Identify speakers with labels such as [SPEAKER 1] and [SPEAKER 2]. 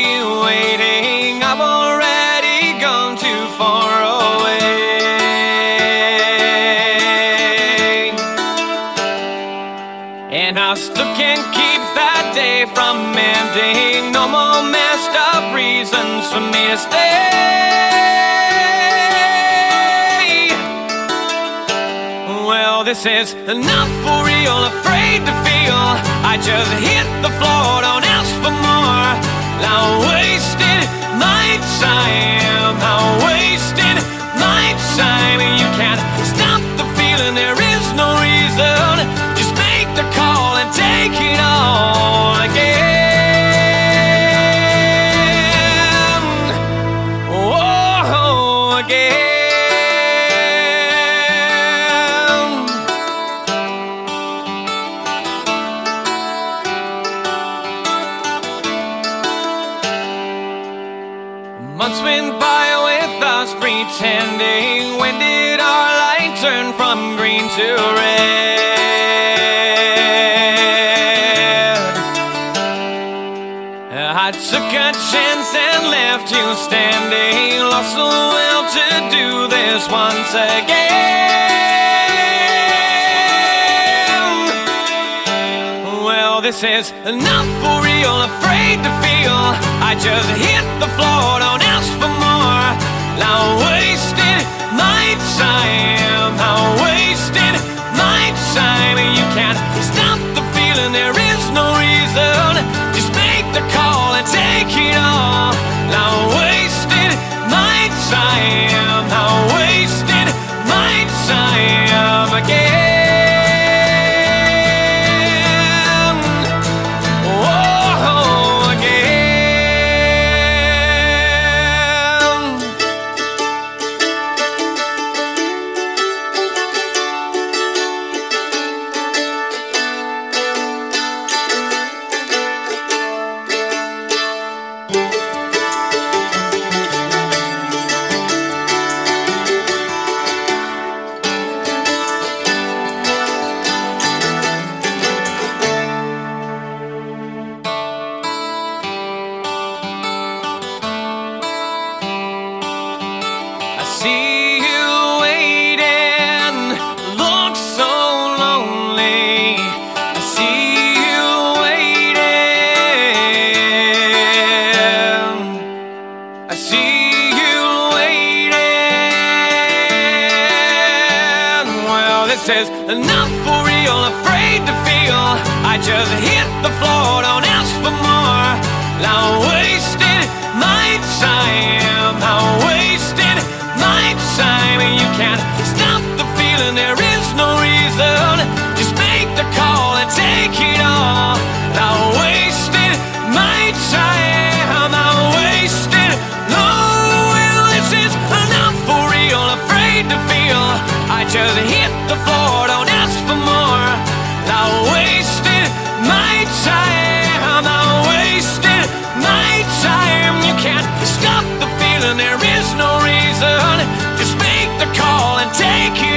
[SPEAKER 1] waiting. I've already gone too far away. And I still can't keep that day from ending. No more messed up reasons for me to stay. Well, this is not for real, afraid to feel. I just hit the floor, don't ask for more. I wasted my time, I wasted my time. You can't stop the feeling, there is no reason. Just make the call and take it all again. Oh, again. Months went by with us pretending. When did our light turn from green to red? I took a chance and left you standing. Lost the will to do this once again. Well, this is not for real, afraid to feel. I just hit the floor, don't ask for more. I wasted my time, I wasted my time. You can't stop the feeling, there is no reason. Just make the call and take it all. I wasted my time, I wasted my time again. See you waiting, look so lonely. I see you waiting, I see you waiting. Well, this is not for real, afraid to feel. I just hit the floor, don't ask for more. I wasted my time, I wasted my time. You can't stop the feeling, there is no reason. Just make the call and take it all. I wasted my time, I wasted. No, well, this is not for real, afraid to feel. I just hit the floor, don't ask for more. I wasted my time, I wasted my time. You can't stop the feeling, there is no reason. Just make the call and take it